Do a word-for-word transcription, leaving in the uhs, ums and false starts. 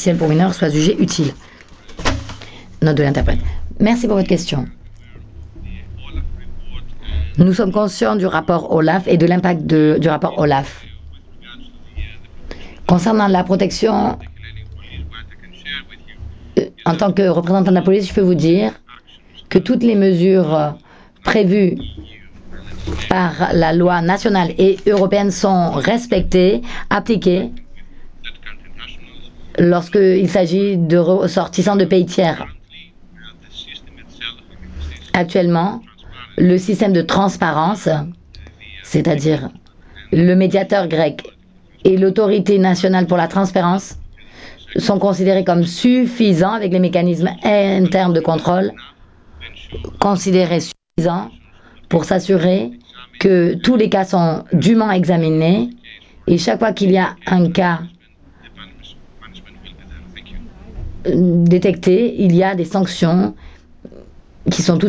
artificielle pour mineurs soit jugée utile. Note de l'interprète. Merci pour votre question. Nous sommes conscients du rapport OLAF et de l'impact de- du rapport OLAF. Concernant la protection, euh, en tant que représentant de la police, je peux vous dire que toutes les mesures euh, prévues par la loi nationale et européenne sont respectées, appliquées lorsqu'il s'agit de ressortissants de pays tiers. Actuellement, le système de transparence, c'est-à-dire le médiateur grec et l'autorité nationale pour la transparence, sont considérés comme suffisants avec les mécanismes internes de contrôle, considérés suffisants pour s'assurer que tous les cas sont dûment examinés et chaque fois qu'il y a un cas détecté, il y a des sanctions qui sont tout